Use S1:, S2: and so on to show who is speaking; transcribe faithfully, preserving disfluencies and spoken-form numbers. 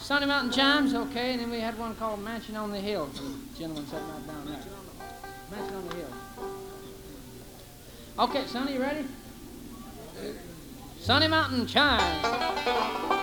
S1: Sunny Mountain Chimes, okay, and then we had one called Mansion on the Hill from the gentleman sitting right down there. Mansion on the Hill. Okay, Sonny, you ready? Sunny Mountain Chimes.